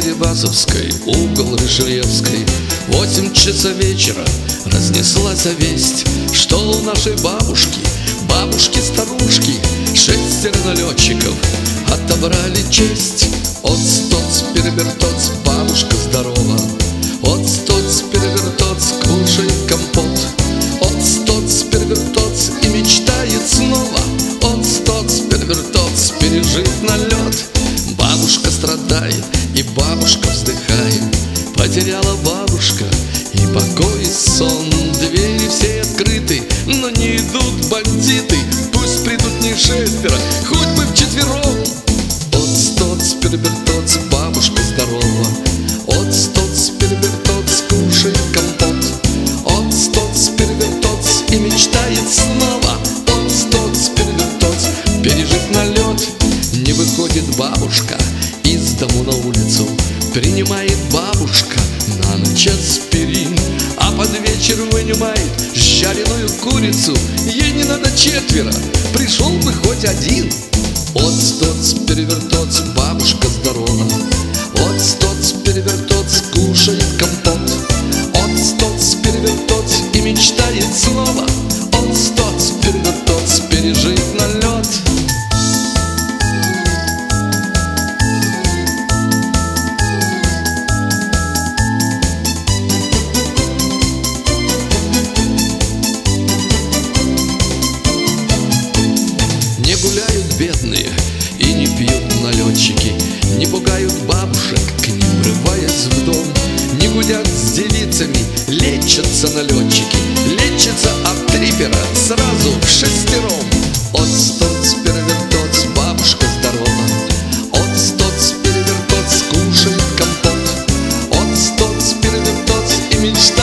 Дерибасовской, угол Рыжеевской. 8 часов вечера разнеслась весть, что у нашей бабушки-старушки 6 налетчиков отобрали честь. Отстоц, перевертоц, бабушка здорова. Отстоц, перевертоц, кушает компот. Отстоц, перевертоц и мечтает снова. Отстоц, перевертоц, пережив налет. Бабушка страдает и бабушка вздыхает. Потеряла бабушка и покой, и сон. Двери все открыты, но не идут бандиты. Пусть придут не 6, хоть бы вчетвером. Отстоц, перевертоц, бабушка здорова. Отстоц, перевертоц, кушает компот. Отстоц, перевертоц и мечтает снова. Отстоц, перевертоц, пережив налет. Не выходит бабушка из дому на улицу. Принимает бабушка на ночь аспирин, а под вечер вынимает жареную курицу. Ей не надо 4, пришел бы хоть 1. Отстоц, перевертоц, бабушка здорова. Отстоц, перевертоц, кушает компот. Отстоц, перевертоц и мечтает снова. Отстоц, перевертоц, пережив налет. Не гуляют бедные и не пьют налетчики, не пугают бабушек, к ним врываясь в дом. Не гудят с девицами, лечатся налетчики, лечатся от трипера сразу 6. Отстоц, перевертоц, бабушка здорова. Отстоц, перевертоц, кушает компот. Отстоц, перевертоц и мечта